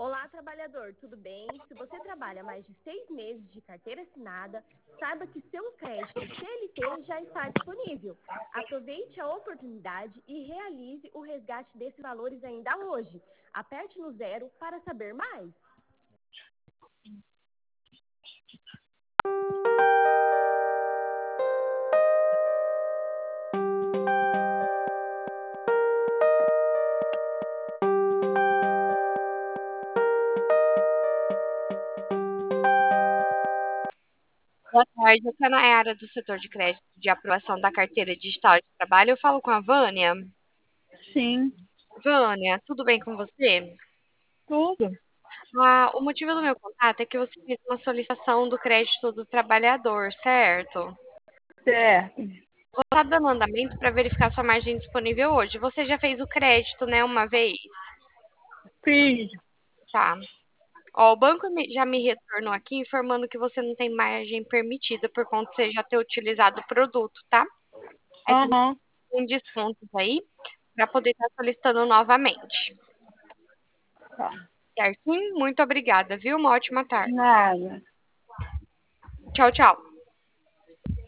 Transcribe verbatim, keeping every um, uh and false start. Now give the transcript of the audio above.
Olá, trabalhador, tudo bem? Se você trabalha mais de seis meses de carteira assinada, saiba que seu crédito C L T já está disponível. Aproveite a oportunidade e realize o resgate desses valores ainda hoje. Aperte no zero para saber mais. Boa tarde, eu sou a Nayara do setor de crédito de aprovação da carteira digital de trabalho. Eu falo com a Vânia. Sim, Vânia, tudo bem com você? tudo. Ah, o motivo do meu contato é que você fez uma solicitação do crédito do trabalhador, certo? Certo. Vou estar dando andamento para verificar sua margem disponível hoje. Você já fez o crédito, né, uma vez? Fiz. Tá. Ó, o banco me- já me retornou aqui informando que você não tem margem permitida por conta de você já ter utilizado o produto, tá? Aí você Aham. tem descontos aí para poder estar solicitando novamente. Tá. Certinho? Muito obrigada, viu? Uma ótima tarde. Nada. Tchau, tchau.